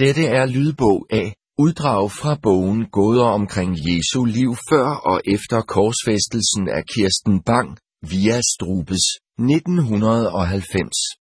Dette er lydbog af, uddrag fra bogen Gåder omkring Jesu liv før og efter korsfæstelsen af Kirsten Bang, via Strubes, 1990.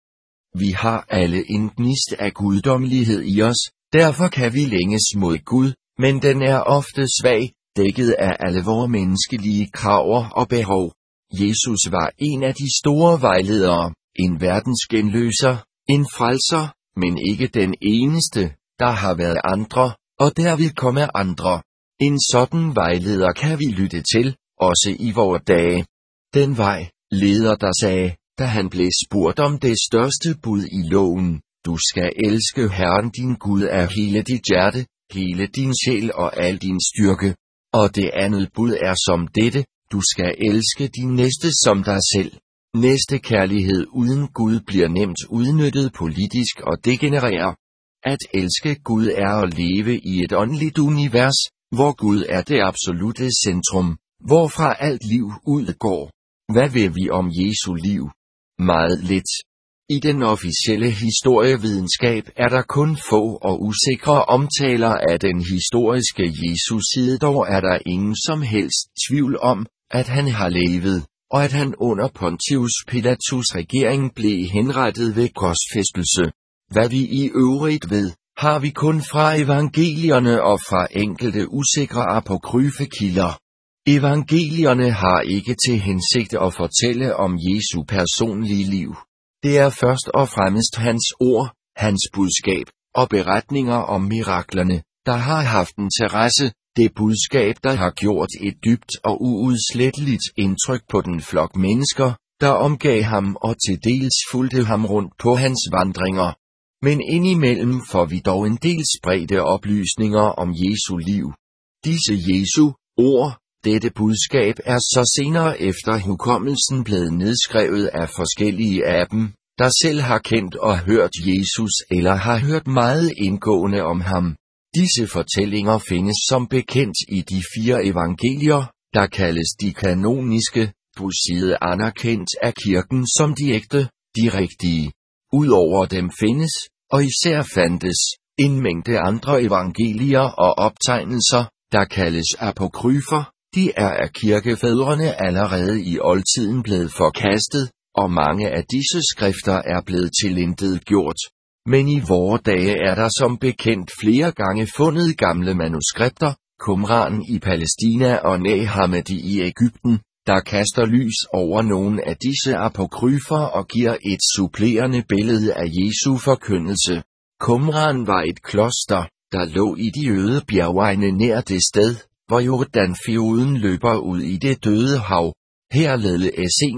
Vi har alle en gnist af guddommelighed i os, derfor kan vi længes mod Gud, men den er ofte svag, dækket af alle vores menneskelige krav og behov. Jesus var en af de store vejledere, en verdensgenløser, en frelser, men ikke den eneste. Der har været andre, og der vil komme andre. En sådan vejleder kan vi lytte til, også i vore dage. Den vejleder, der sagde, da han blev spurgt om det største bud i loven: du skal elske Herren din Gud af hele dit hjerte, hele din sjæl og al din styrke. Og det andet bud er som dette: du skal elske din næste som dig selv. Næstekærlighed uden Gud bliver nemt udnyttet politisk og degenererer. At elske Gud er at leve i et åndeligt univers, hvor Gud er det absolutte centrum, hvorfra alt liv udgår. Hvad ved vi om Jesu liv? Meget lidt. I den officielle historievidenskab er der kun få og usikre omtaler af den historiske Jesus side, dog er der ingen som helst tvivl om, at han har levet, og at han under Pontius Pilatus' regering blev henrettet ved korsfæstelse. Hvad vi i øvrigt ved, har vi kun fra evangelierne og fra enkelte usikre apokryfe kilder. Evangelierne har ikke til hensigt at fortælle om Jesu personlige liv. Det er først og fremmest hans ord, hans budskab og beretninger om miraklerne, der har haft interesse, det budskab, der har gjort et dybt og uudsletteligt indtryk på den flok mennesker, der omgav ham og til dels fulgte ham rundt på hans vandringer. Men indimellem får vi dog en del spredte oplysninger om Jesu liv. Disse Jesu ord, dette budskab er så senere efter hukommelsen blevet nedskrevet af forskellige af dem, der selv har kendt og hørt Jesus eller har hørt meget indgående om ham. Disse fortællinger findes som bekendt i de 4 evangelier, der kaldes de kanoniske, på side anerkendt af kirken som de ægte, de rigtige. Udover dem findes, og især fandtes, en mængde andre evangelier og optegnelser, der kaldes apokryfer. De er af kirkefædrene allerede i oldtiden blevet forkastet, og mange af disse skrifter er blevet tilintetgjort. Men i vore dage er der som bekendt flere gange fundet gamle manuskripter, Qumran i Palæstina og Nag Hammadi i Egypten, der kaster lys over nogle af disse apokryfer og giver et supplerende billede af Jesu forkyndelse. Qumran var et kloster, der lå i de øde bjergegne nær det sted, hvor Jordanfloden løber ud i det døde hav. Her led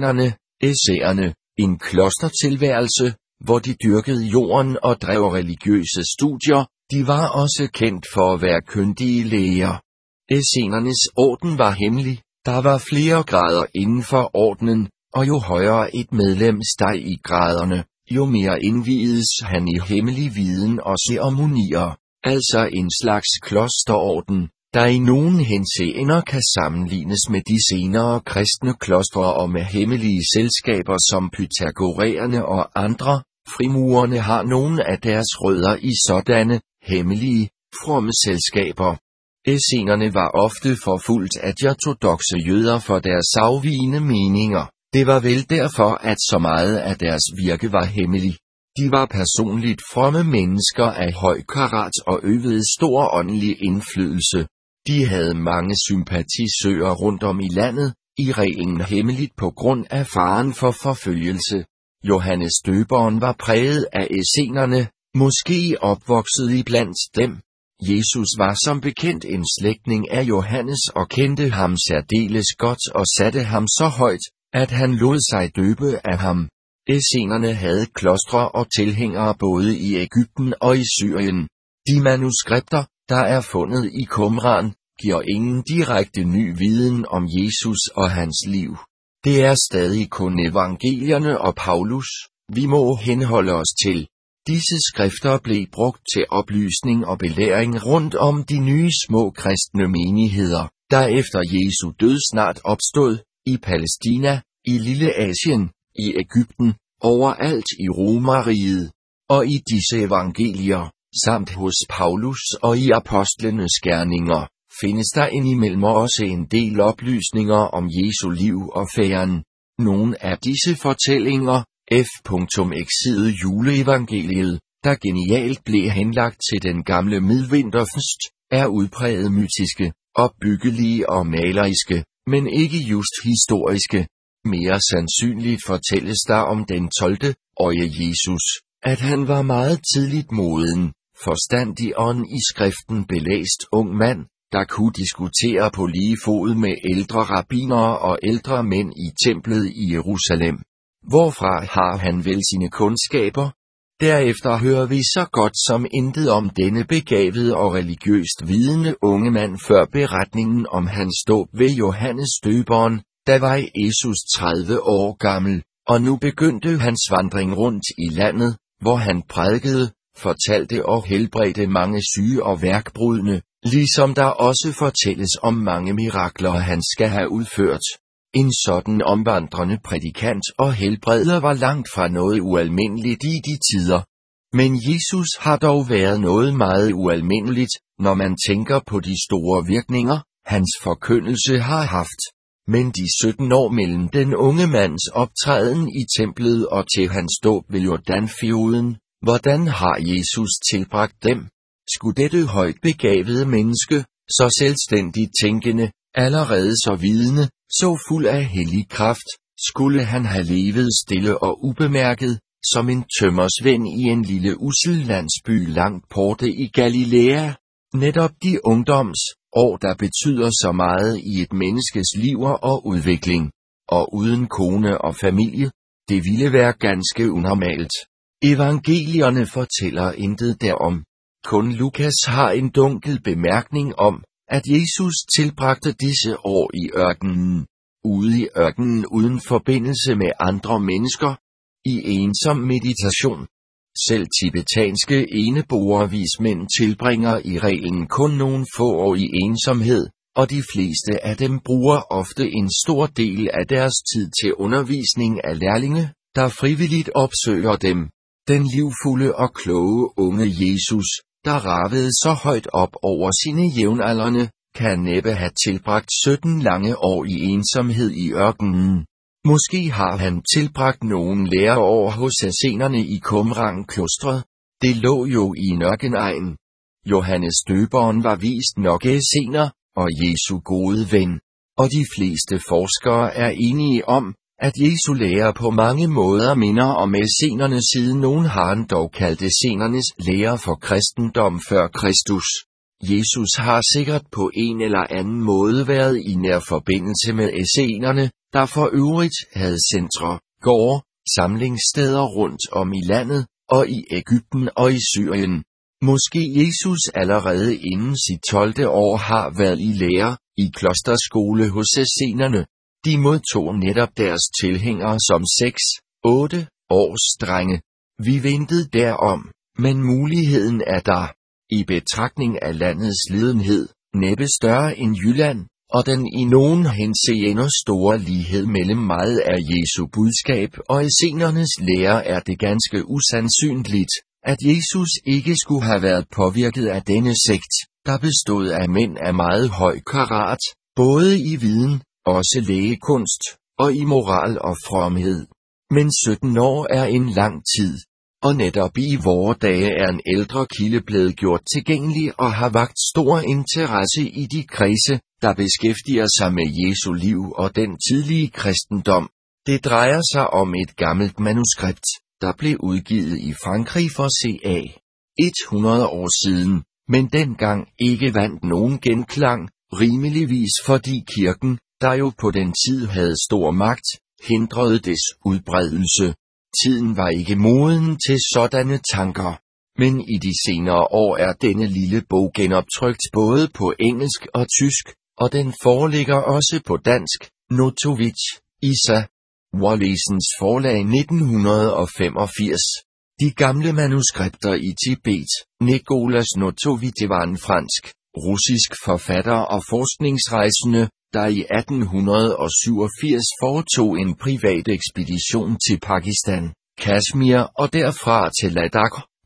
essenerne en klostertilværelse, hvor de dyrkede jorden og drev religiøse studier. De var også kendt for at være kyndige læger. Essenernes orden var hemmelig. Der var flere grader inden for ordenen, og jo højere et medlem steg i graderne, jo mere indviedes han i hemmelig viden og ceremonier, altså en slags klosterorden, der i nogen henseender kan sammenlignes med de senere kristne klostre og med hemmelige selskaber som pythagoræerne og andre. Frimurerne har nogle af deres rødder i sådanne, hemmelige, fromme selskaber. Essenerne var ofte forfulgt af de ortodokse jøder for deres afvigende meninger. Det var vel derfor, at så meget af deres virke var hemmelig. De var personligt fromme mennesker af høj karat og øvede stor åndelig indflydelse. De havde mange sympatisører rundt om i landet, i reglen hemmeligt på grund af faren for forfølgelse. Johannes Døberen var præget af essenerne, måske opvokset iblandt dem. Jesus var som bekendt en slægtning af Johannes og kendte ham særdeles godt og satte ham så højt, at han lod sig døbe af ham. Essenerne havde klostre og tilhængere både i Egypten og i Syrien. De manuskripter, der er fundet i Qumran, giver ingen direkte ny viden om Jesus og hans liv. Det er stadig kun evangelierne og Paulus, vi må henholde os til. Disse skrifter blev brugt til oplysning og belæring rundt om de nye små kristne menigheder, der efter Jesu død snart opstod, i Palæstina, i Lille Asien, i Egypten, overalt i Romerriget. Og i disse evangelier, samt hos Paulus og i apostlenes gerninger, findes der indimellem også en del oplysninger om Jesu liv og færden. Nogle af disse fortællinger, f.ex. juleevangeliet, der genialt blev henlagt til den gamle midvinterfest, er udpræget mytiske, opbyggelige og maleriske, men ikke just historiske. Mere sandsynligt fortælles der om den 12-årige Jesus, at han var meget tidligt moden, forstandig og en i skriften belæst ung mand, der kunne diskutere på lige fod med ældre rabbinere og ældre mænd i templet i Jerusalem. Hvorfra har han vel sine kundskaber? Derefter hører vi så godt som intet om denne begavede og religiøst vidende unge mand før beretningen om hans dåb ved Johannes Døberen, der var Jesus 30 år gammel, og nu begyndte hans vandring rundt i landet, hvor han prædikede, fortalte og helbredte mange syge og værkbrudne, ligesom der også fortælles om mange mirakler han skal have udført. En sådan omvandrende prædikant og helbreder var langt fra noget ualmindeligt i de tider. Men Jesus har dog været noget meget ualmindeligt, når man tænker på de store virkninger, hans forkyndelse har haft. Men de 17 år mellem den unge mands optræden i templet og til hans dåb ved Jordanfloden, hvordan har Jesus tilbragt dem? Skulle dette højt begavede menneske, så selvstændigt tænkende, allerede så vidende, så fuld af hellig kraft, skulle han have levet stille og ubemærket, som en tømmersvend i en lille ussel landsby langt borte i Galilea? Netop de ungdomsår, der betyder så meget i et menneskes liv og udvikling. Og uden kone og familie, det ville være ganske unormalt. Evangelierne fortæller intet derom. Kun Lukas har en dunkel bemærkning om, at Jesus tilbragte disse år i ørkenen. Ude i ørkenen uden forbindelse med andre mennesker. I ensom meditation. Selv tibetanske eneboervismænd tilbringer i reglen kun nogle få år i ensomhed, og de fleste af dem bruger ofte en stor del af deres tid til undervisning af lærlinge, der frivilligt opsøger dem. Den livfulde og kloge unge Jesus, der ravede så højt op over sine jævnaldrende, kan næppe have tilbragt 17 lange år i ensomhed i ørkenen. Måske har han tilbragt nogle læreår hos ascenerne i Qumran-klostret. Det lå jo i en ørkenegn. Johannes Døberen var vist nok ascener og Jesu gode ven, og de fleste forskere er enige om, at Jesu lære på mange måder minder om ascenerne, siden nogen har han dog kaldt ascenernes lære for kristendom før Kristus. Jesus har sikkert på en eller anden måde været i nær forbindelse med ascenerne, der for øvrigt havde centre, gårde, samlingssteder rundt om i landet, og i Egypten og i Syrien. Måske Jesus allerede inden sit 12. år har været i lære, i klosterskole hos ascenerne. De modtog netop deres tilhængere som 6-8 års drenge. Vi ventede derom, men muligheden er der. I betragtning af landets lidenhed, næppe større end Jylland, og den i nogen henseender store lighed mellem meget af Jesu budskab og ascenernes lære, er det ganske usandsynligt, at Jesus ikke skulle have været påvirket af denne sekt, der bestod af mænd af meget høj karat, både i viden, også lægekunst, og i moral og fromhed. Men 17 år er en lang tid, og netop i vore dage er en ældre kilde blevet gjort tilgængelig og har vakt stor interesse i de kredse, der beskæftiger sig med Jesu liv og den tidlige kristendom. Det drejer sig om et gammelt manuskript, der blev udgivet i Frankrig for ca. 100 år siden, men dengang ikke vandt nogen genklang, rimeligvis fordi kirken, der jo på den tid havde stor magt, hindrede dets udbredelse. Tiden var ikke moden til sådanne tanker. Men i de senere år er denne lille bog genoptrykt både på engelsk og tysk, og den foreligger også på dansk. Notovitch, Isa. Wallesens forlag 1985. De gamle manuskripter i Tibet. Nicolas Notovitch var en fransk-russisk forfatter og forskningsrejsende, der i 1887 foretog en privat ekspedition til Pakistan, Kashmir og derfra til Ladakh,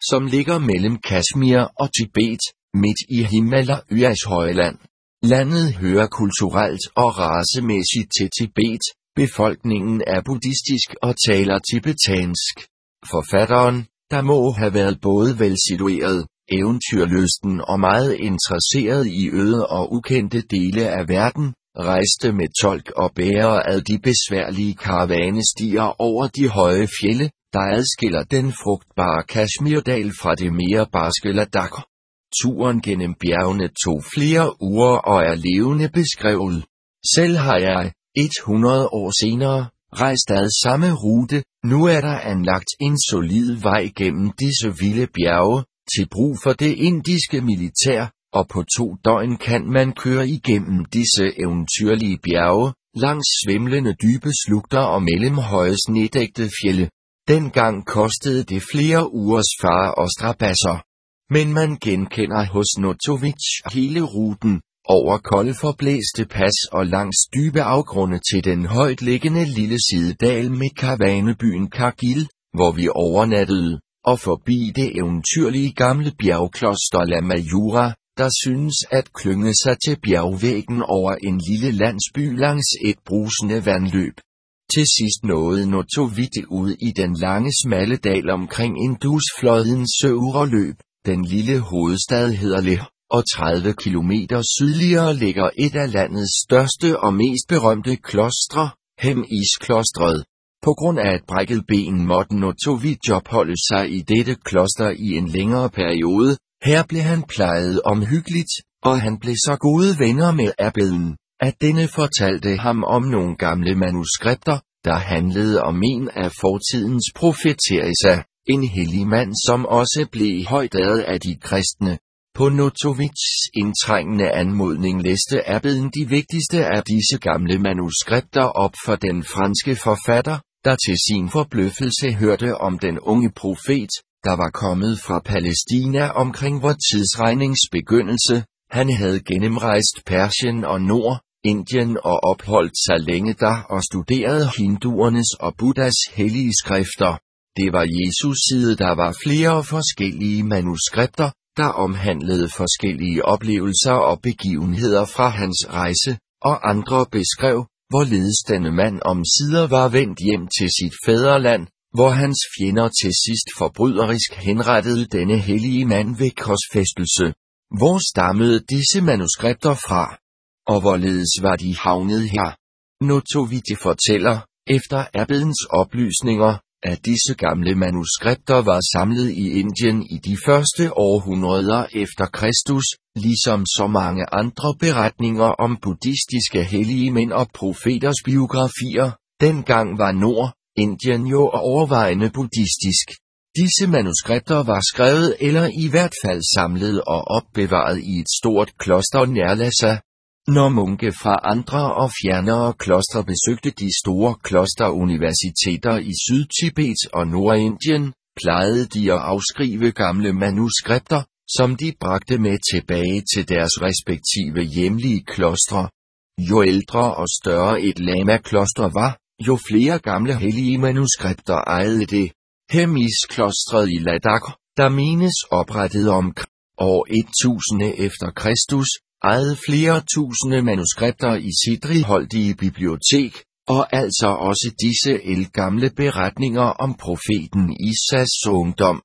som ligger mellem Kashmir og Tibet, midt i Himalajas højland. Landet hører kulturelt og racemæssigt til Tibet. Befolkningen er buddhistisk og taler tibetansk. Forfatteren, der må have været både velsitueret, eventyrlysten og meget interesseret i øde og ukendte dele af verden, rejste med tolk og bærer ad de besværlige karavanestier over de høje fjelde, der adskiller den frugtbare Kashmirdal fra det mere barske Ladakh. Turen gennem bjergene tog flere uger og er levende beskrevet. Selv har jeg, 100 år senere, rejst ad samme rute. Nu er der anlagt en solid vej gennem disse vilde bjerge, til brug for det indiske militær, og på 2 døgn kan man køre igennem disse eventyrlige bjerge, langs svimlende dybe slugter og mellem høje snedækkede fjelde. Dengang kostede det flere ugers fare og strabasser. Men man genkender hos Notovitj hele ruten, over kolde forblæste pas og langs dybe afgrunde til den højt liggende lille sidedal med karavanebyen Kargil, hvor vi overnattede, og forbi det eventyrlige gamle bjergkloster La Mayura, der synes at klynge sig til bjergvæggen over en lille landsby langs et brusende vandløb. Til sidst nåede Notovitj ud i den lange smalle dal omkring Indusflodens søvre løb. Den lille hovedstad hedder Leh, og 30 kilometer sydligere ligger et af landets største og mest berømte klostre, Hemis-klostret. På grund af et brækket ben måtte Notovitj opholde sig i dette kloster i en længere periode. Her blev han plejet omhyggeligt, og han blev så gode venner med abbeden, at denne fortalte ham om nogle gamle manuskripter, der handlede om en af fortidens profeter, en hellig mand, som også blev højt æret af de kristne. På Notovitjs indtrængende anmodning læste abbeden de vigtigste af disse gamle manuskripter op for den franske forfatter, der til sin forbløffelse hørte om den unge profet, der var kommet fra Palæstina omkring vor tidsregnings begyndelse. Han havde gennemrejst Persien og Indien og opholdt sig længe der og studeret hinduernes og Buddhas hellige skrifter. Det var Jesus side, der var flere forskellige manuskripter, der omhandlede forskellige oplevelser og begivenheder fra hans rejse, og andre beskrev, hvorledes denne mand omsider var vendt hjem til sit fædreland, hvor hans fjender til sidst forbryderisk henrettede denne hellige mand ved korsfæstelse. Hvor stammede disse manuskripter fra? Og hvorledes var de havnet her? Notovitj fortæller, efter abbedens oplysninger, at disse gamle manuskripter var samlet i Indien i de første århundreder efter Kristus, ligesom så mange andre beretninger om buddhistiske hellige mænd og profeters biografier. Dengang var Indien jo overvejende buddhistisk. Disse manuskripter var skrevet eller i hvert fald samlet og opbevaret i et stort kloster nær Lhasa. Når munke fra andre og fjernere klostre besøgte de store klosteruniversiteter i Sydtibet og Nordindien, plejede de at afskrive gamle manuskripter, som de bragte med tilbage til deres respektive hjemlige klostre. Jo ældre og større et lama-kloster var, jo flere gamle hellige manuskripter ejede det. Hemis-klostret i Ladakh, der menes oprettet om år 1000 efter Kristus, ejede flere tusinde manuskripter i sit righoldige bibliotek, og altså også disse ældgamle beretninger om profeten Isas ungdom.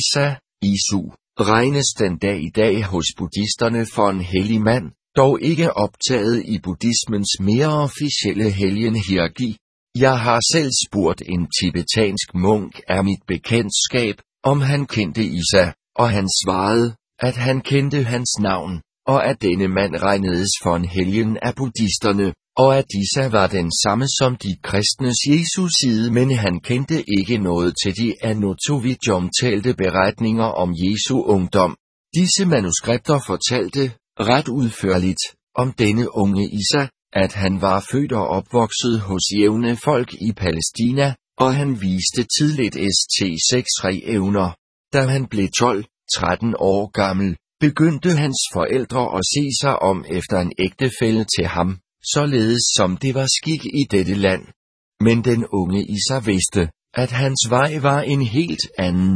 Isu, regnes den dag i dag hos buddhisterne for en hellig mand, dog ikke optaget i buddhismens mere officielle helgenhierarki. Jeg har selv spurgt en tibetansk munk af mit bekendtskab, om han kendte Isa, og han svarede, at han kendte hans navn, og at denne mand regnedes for en helgen af buddhisterne, og at Isa var den samme som de kristnes Jesus side, men han kendte ikke noget til de af Notovitj omtalte beretninger om Jesu ungdom. Disse manuskripter fortalte, ret udførligt, om denne unge Isa, at han var født og opvokset hos jævne folk i Palæstina, og han viste tidligt St6-evner. Da han blev 12-13 år gammel, begyndte hans forældre at se sig om efter en ægtefælle til ham, således som det var skik i dette land. Men den unge Isa vidste, at hans vej var en helt anden.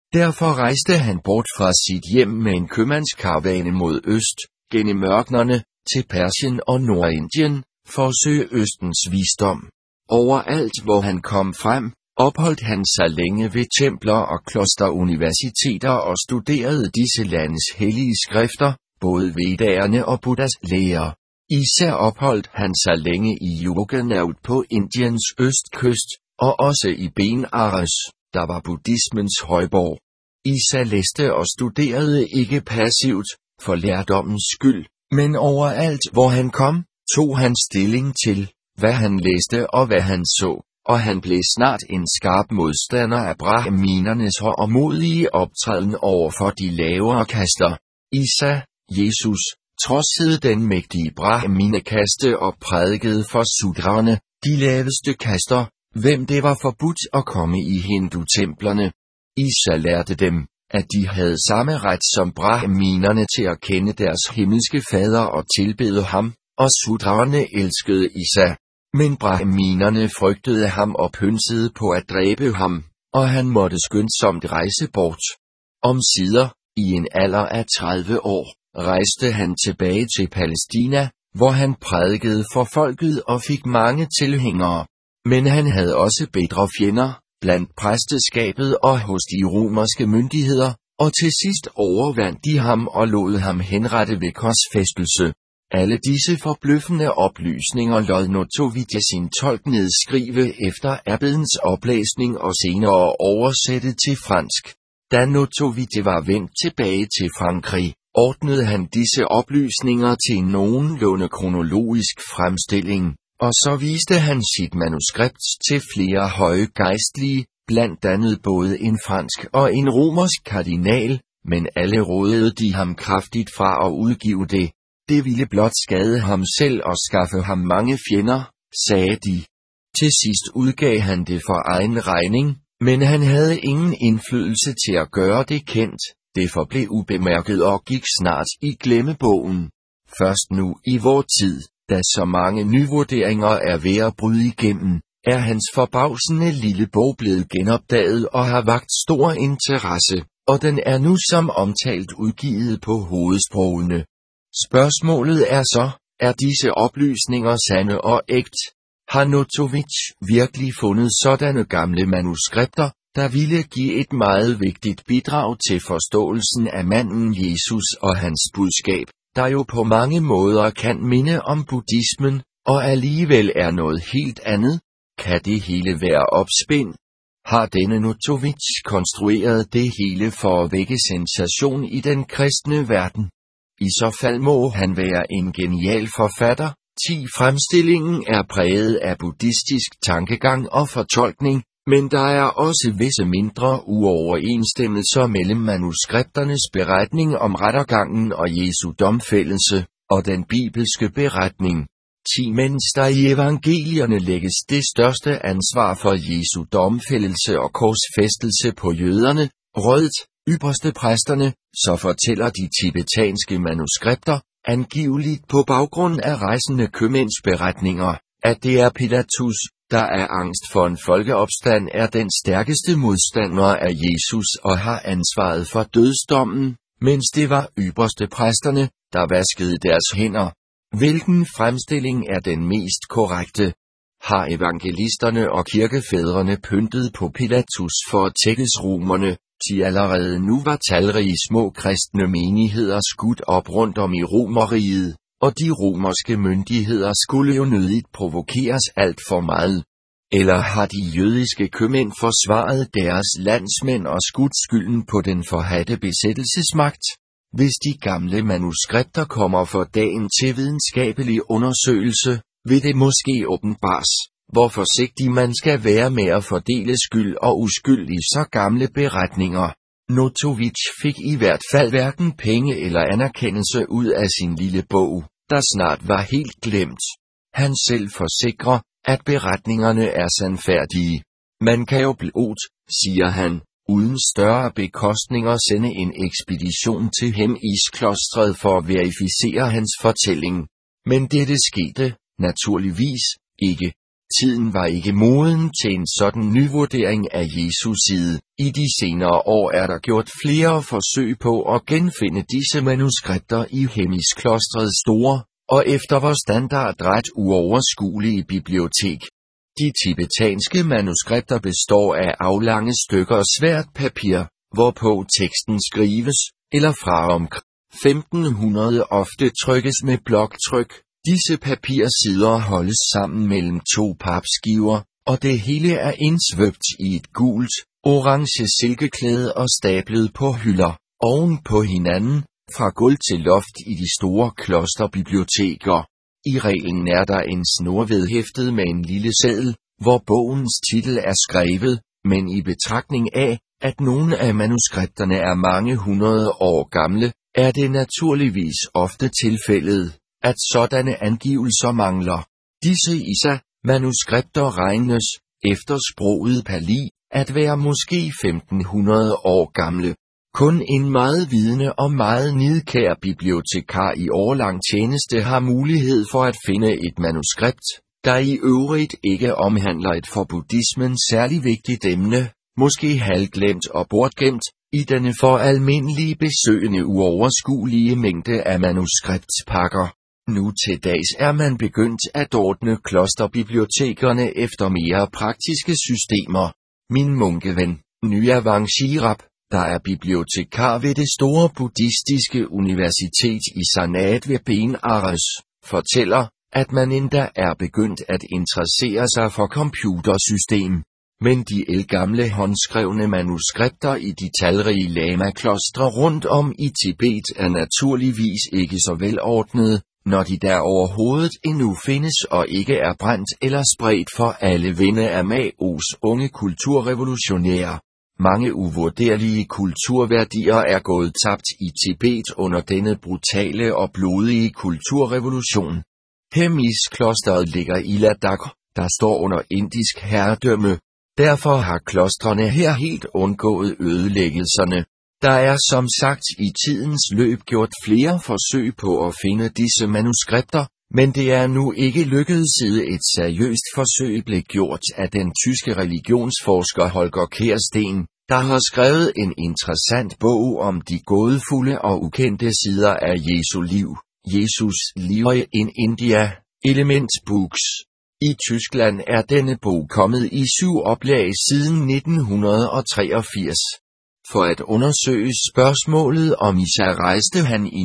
Derfor rejste han bort fra sit hjem med en købmandskaravane mod øst, gennem ørkenerne, til Persien og Nordindien, for at søge østens visdom. Overalt hvor han kom frem, opholdt han sig længe ved templer og klosteruniversiteter og studerede disse landes hellige skrifter, både Vedaerne og Buddhas lærer. Især opholdt han sig længe i Yoganaut på Indiens østkyst, og også i Benares, der var buddhismens højborg. Isa læste og studerede ikke passivt, for lærdommens skyld, men overalt hvor han kom, tog han stilling til, hvad han læste og hvad han så, og han blev snart en skarp modstander af brahminernes hårdmodige optræden over for de lavere kaster. Isa, Jesus, trodsede den mægtige brahminekaste og prædikede for sudraerne, de laveste kaster, hvem det var forbudt at komme i hindutemplerne. Isa lærte dem, at de havde samme ret som brahminerne til at kende deres himmelske fader og tilbede ham, og sudraerne elskede Isa. Men brahminerne frygtede ham og pynsede på at dræbe ham, og han måtte skyndsomt rejse bort. Omsider, i en alder af 30 år, rejste han tilbage til Palæstina, hvor han prædikede for folket og fik mange tilhængere. Men han havde også bitre fjender, blandt præsteskabet og hos de romerske myndigheder, og til sidst overvandt de ham og lod ham henrette ved korsfæstelse. Alle disse forbløffende oplysninger lod Notovitya sin tolk nedskrive efter abbedens oplæsning og senere oversætte til fransk. Da Notovitya var vendt tilbage til Frankrig, ordnede han disse oplysninger til en nogenlunde kronologisk fremstilling, og så viste han sit manuskript til flere høje gejstlige, blandt andet både en fransk og en romersk kardinal, men alle rådede de ham kraftigt fra at udgive det. Det ville blot skade ham selv og skaffe ham mange fjender, sagde de. Til sidst udgav han det for egen regning, men han havde ingen indflydelse til at gøre det kendt. Det forblev ubemærket og gik snart i glemmebogen. Først nu i vor tid, da så mange nyvurderinger er ved at bryde igennem, er hans forbavsende lille bog blevet genopdaget og har vakt stor interesse, og den er nu som omtalt udgivet på hovedsprogene. Spørgsmålet er så, er disse oplysninger sande og ægt? Har Notovitj virkelig fundet sådanne gamle manuskripter, der ville give et meget vigtigt bidrag til forståelsen af manden Jesus og hans budskab, der jo på mange måder kan minde om buddhismen, og alligevel er noget helt andet? Kan det hele være opspind? Har denne Notovitj konstrueret det hele for at vække sensation i den kristne verden? I så fald må han være en genial forfatter. 10. Fremstillingen er præget af buddhistisk tankegang og fortolkning, men der er også visse mindre uoverensstemmelser mellem manuskripternes beretning om rettergangen og Jesu domfældelse, og den bibelske beretning. 10. Mens der i evangelierne lægges det største ansvar for Jesu domfældelse og korsfæstelse på jøderne, ypperste præsterne, så fortæller de tibetanske manuskripter, angiveligt på baggrund af rejsende købmænds beretninger, at det er Pilatus, der af angst for en folkeopstand er den stærkeste modstander af Jesus og har ansvaret for dødsdommen, mens det var ypperste præsterne, der vaskede deres hænder. Hvilken fremstilling er den mest korrekte? Har evangelisterne og kirkefædrene pyntet på Pilatus for at tækkes romerne? De allerede nu var talrige små kristne menigheder skudt op rundt om i Romerriget, og de romerske myndigheder skulle jo nødigt provokeres alt for meget. Eller har de jødiske købmænd forsvaret deres landsmænd og skudt skylden på den forhadte besættelsesmagt? Hvis de gamle manuskripter kommer for dagen til videnskabelig undersøgelse, vil det måske åbenbares, hvor forsigtig man skal være med at fordele skyld og uskyld i så gamle beretninger. Notovitj fik i hvert fald hverken penge eller anerkendelse ud af sin lille bog, der snart var helt glemt. Han selv forsikrer, at beretningerne er sandfærdige. Man kan jo blot, siger han, uden større bekostninger sende en ekspedition til Hemisklostret for at verificere hans fortælling. Men dette skete, naturligvis, ikke. Tiden var ikke moden til en sådan nyvurdering af Jesu side. I de senere år er der gjort flere forsøg på at genfinde disse manuskripter i Hemisklostrets store, og efter vor standard ret uoverskuelige bibliotek. De tibetanske manuskripter består af aflange stykker svært papir, hvorpå teksten skrives, eller fra omkring 1500 ofte trykkes med bloktryk. Disse papirsider holdes sammen mellem to papskiver, og det hele er indsvøbt i et gult, orange silkeklæde og stablet på hylder, oven på hinanden, fra gulv til loft i de store klosterbiblioteker. I reglen er der en snorved hæftet med en lille seddel, hvor bogens titel er skrevet, men i betragtning af, at nogle af manuskripterne er mange hundrede år gamle, er det naturligvis ofte tilfældet, at sådanne angivelser mangler. Disse Isa-manuskripter regnes, efter sproget Pali, at være måske 1500 år gamle. Kun en meget vidende og meget nidkær bibliotekar i årelang tjeneste har mulighed for at finde et manuskript, der i øvrigt ikke omhandler et for buddhismen særlig vigtigt emne, måske halvglemt og bortgemt, i denne for almindelige besøgende uoverskuelige mængde af manuskriptpakker. Nu til dags er man begyndt at ordne klosterbibliotekerne efter mere praktiske systemer. Min munkeven, Nyavang Shirap, der er bibliotekar ved det store buddhistiske universitet i Sanat ved Benares, fortæller, at man endda er begyndt at interessere sig for computersystem. Men de ældgamle håndskrevne manuskripter i de talrige lama-klostre rundt om i Tibet er naturligvis ikke så velordnede, når de der overhovedet endnu findes og ikke er brændt eller spredt for alle vinde af Maos unge kulturrevolutionære. Mange uvurderlige kulturværdier er gået tabt i Tibet under denne brutale og blodige kulturrevolution. Hemis-klosteret ligger i Ladakh, der står under indisk herredømme. Derfor har klostrene her helt undgået ødelæggelserne. Der er som sagt i tidens løb gjort flere forsøg på at finde disse manuskripter, men det er nu ikke lykkedes siden et seriøst forsøg blev gjort af den tyske religionsforsker Holger Kærsten, der har skrevet en interessant bog om de gådefulde og ukendte sider af Jesu liv. Jesus Live in India, Element Books. I Tyskland er denne bog kommet i 7 oplag siden 1983. For at undersøge spørgsmålet om Isa rejste han i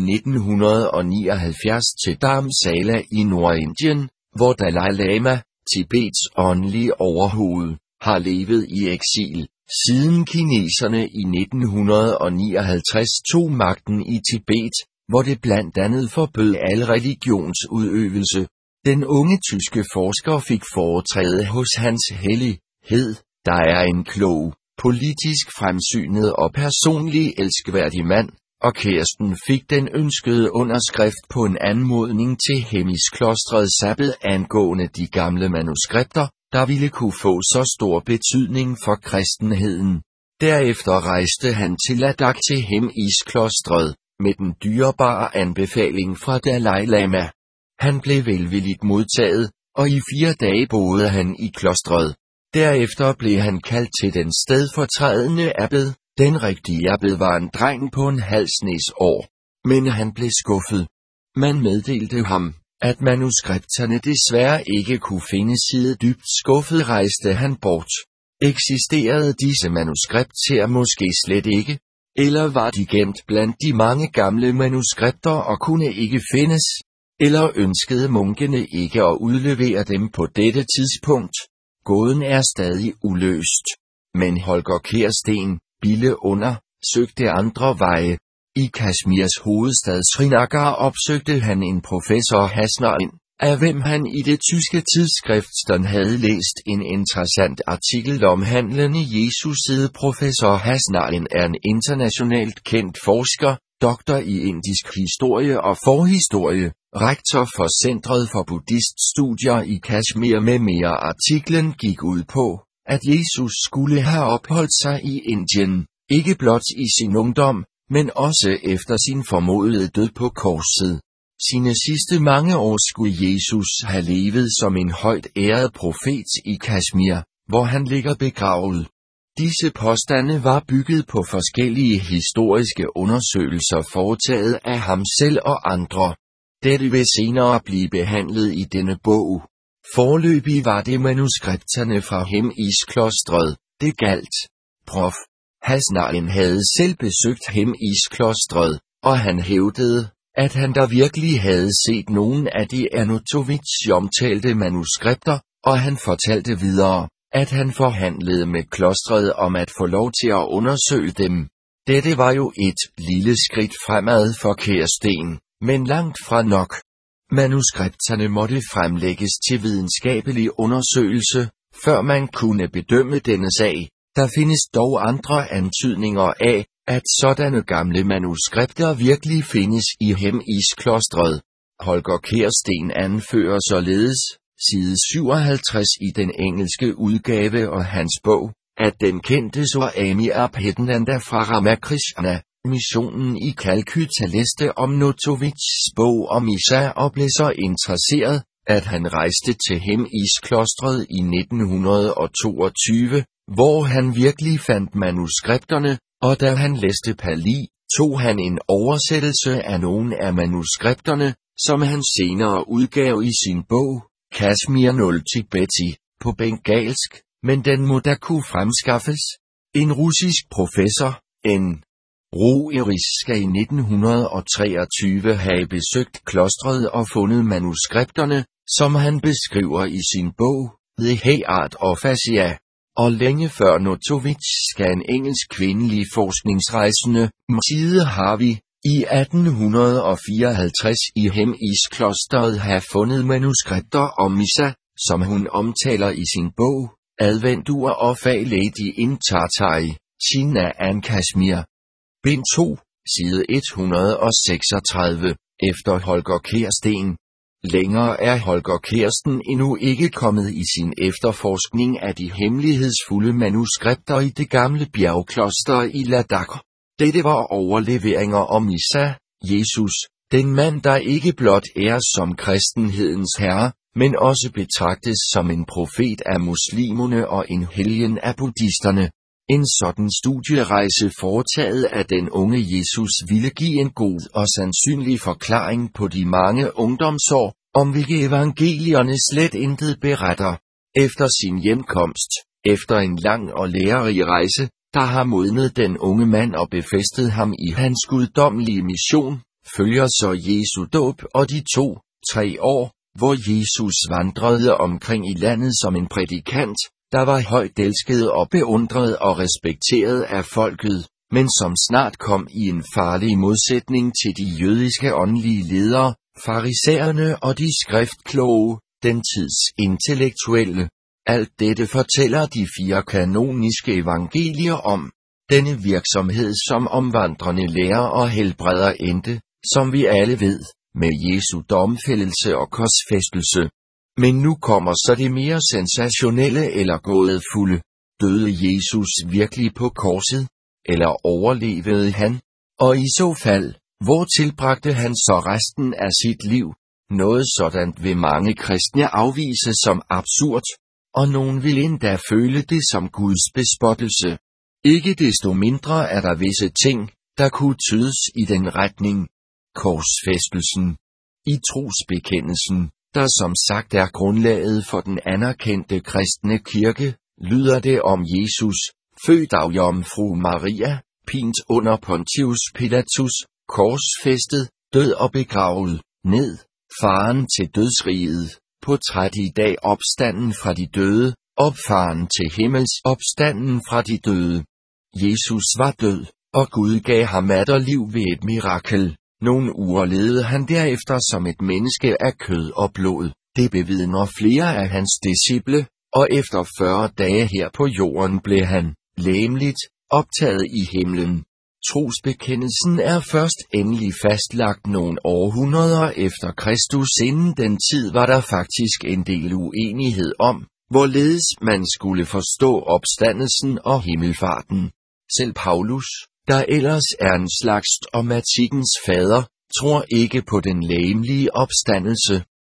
1979 til Dharamsala i Nordindien, hvor Dalai Lama, Tibets åndelige overhoved, har levet i eksil, siden kineserne i 1959 tog magten i Tibet, hvor det blandt andet forbød al religionsudøvelse. Den unge tyske forsker fik foretræde hos Hans Hellighed, der er en klog, politisk fremsynet og personlig elskværdig mand, og Kærsten fik den ønskede underskrift på en anmodning til Hemisklostret Sabbel angående de gamle manuskripter, der ville kunne få så stor betydning for kristenheden. Derefter rejste han til Ladakh til Hemisklostret, med den dyrebare anbefaling fra Dalai Lama. Han blev velvilligt modtaget, og i 4 dage boede han i klostret. Derefter blev han kaldt til den stedfortrædende abbed. Den rigtige abbed var en dreng på en halv snes år. Men han blev skuffet. Man meddelte ham, at manuskripterne desværre ikke kunne findes. Dybt skuffet rejste han bort. Eksisterede disse manuskripter måske slet ikke? Eller var de gemt blandt de mange gamle manuskripter og kunne ikke findes? Eller ønskede munkene ikke at udlevere dem på dette tidspunkt? Gåden er stadig uløst. Men Holger Kærsten, Bille søgte andre veje. I Kashmirs hovedstad Srinagar opsøgte han en professor Hasnain, af hvem han i det tyske tidsskrift Stern havde læst en interessant artikel omhandlende Jesus. Professor Hasnain er en internationalt kendt forsker, doktor i indisk historie og forhistorie, rektor for Centret for Buddhiststudier i Kashmir med mere. Artiklen gik ud på, at Jesus skulle have opholdt sig i Indien, ikke blot i sin ungdom, men også efter sin formodede død på korset. Sine sidste mange år skulle Jesus have levet som en højt æret profet i Kashmir, hvor han ligger begravet. Disse påstande var bygget på forskellige historiske undersøgelser foretaget af ham selv og andre. Dette vil senere blive behandlet i denne bog. Foreløbig var det manuskripterne fra Hem-Is-klostret, det galt. Prof. Hasnain havde selv besøgt Hem-Is-klostret, og han hævdede, at han der virkelig havde set nogen af de Arnautovics omtalte manuskripter, og han fortalte videre, at han forhandlede med klostret om at få lov til at undersøge dem. Dette var jo et lille skridt fremad for Kærsten, men langt fra nok. Manuskripterne måtte fremlægges til videnskabelig undersøgelse, før man kunne bedømme denne sag. Der findes dog andre antydninger af, at sådanne gamle manuskripter virkelig findes i Hem-Is-klostret. Holger Kærsten anfører således, side 57 i den engelske udgave og hans bog, at den kendte Swami Abhedananda fra Ramakrishna missionen i Calcutta læste om Notovics bog om Isa og blev så interesseret, at han rejste til Hem-Is-klostret i 1922, hvor han virkelig fandt manuskripterne, og da han læste Pali, tog han en oversættelse af nogle af manuskripterne, som han senere udgav i sin bog, Kashmir 0 Tibeti, på bengalsk, men den må da kunne fremskaffes. En russisk professor, N. Roeris, skal i 1923 have besøgt klostret og fundet manuskripterne, som han beskriver i sin bog, The Heart of Asia. Og længe før Notovic skal en engelsk kvindelig forskningsrejsende, Mside Harvey, i 1854 i Hem-Is-klosteret have fundet manuskripter om Misa, som hun omtaler i sin bog, Adventure of a Lady in Tartary, China and Kashmir. Bind 2, side 136, efter Holger Kærsten. Længere er Holger Kærsten endnu ikke kommet i sin efterforskning af de hemmelighedsfulde manuskripter i det gamle bjergkloster i Ladakh. Dette var overleveringer om Isa, Jesus, den mand der ikke blot æres som kristenhedens herre, men også betragtes som en profet af muslimerne og en helgen af buddhisterne. En sådan studierejse foretaget af den unge Jesus ville give en god og sandsynlig forklaring på de mange ungdomsår, om hvilke evangelierne slet intet beretter. Efter sin hjemkomst, efter en lang og lærerig rejse, der har modnet den unge mand og befæstet ham i hans guddommelige mission, følger så Jesu dåb og de 2-3 år, hvor Jesus vandrede omkring i landet som en prædikant, der var højt elsket og beundret og respekteret af folket, men som snart kom i en farlig modsætning til de jødiske åndelige ledere, farisæerne og de skriftkloge, den tids intellektuelle. Alt dette fortæller de 4 kanoniske evangelier om. Denne virksomhed som omvandrende lærer og helbreder endte, som vi alle ved, med Jesu domfældelse og korsfæstelse. Men nu kommer så det mere sensationelle eller gådefulde. Døde Jesus virkelig på korset? Eller overlevede han? Og i så fald, hvor tilbragte han så resten af sit liv? Noget sådant vil mange kristne afvise som absurd, og nogen vil endda føle det som Guds bespottelse. Ikke desto mindre er der visse ting, der kunne tydes i den retning. Korsfæstelsen. I trosbekendelsen, der som sagt er grundlaget for den anerkendte kristne kirke, lyder det om Jesus, født af jomfru Maria, pint under Pontius Pilatus, korsfæstet, død og begravet, ned, faren til dødsriget, på 30 dag opstanden fra de døde, opfaren til himmels opstanden fra de døde. Jesus var død, og Gud gav ham atterliv ved et mirakel. Nogle uger levede han derefter som et menneske af kød og blod. Det bevidner flere af hans disciple, og efter 40 dage her på jorden blev han, legemligt, optaget i himlen. Trosbekendelsen er først endelig fastlagt nogle århundreder efter Kristus. Inden den tid var der faktisk en del uenighed om, hvorledes man skulle forstå opstandelsen og himmelfarten. Selv Paulus, der ellers er en slags dogmatikkens fader, tror ikke på den legemlige opstandelse.